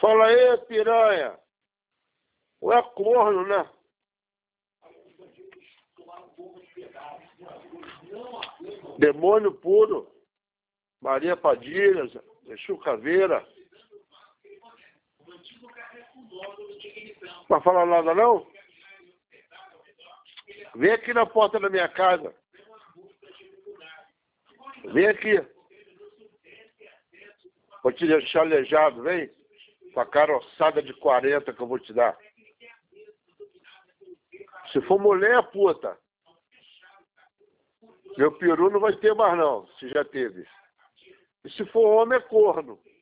Fala aí, piranha. Ou é corno, né? Demônio puro. Maria Padilha, Exu Caveira. Não vai falar nada, não? Vem aqui na porta da minha casa. Vem aqui. Vou te deixar aleijado, vem. Com a caroçada de 40 que eu vou te dar. Se for mulher, é puta. Meu peru não vai ter mais, não, se já teve. E se for homem, é corno.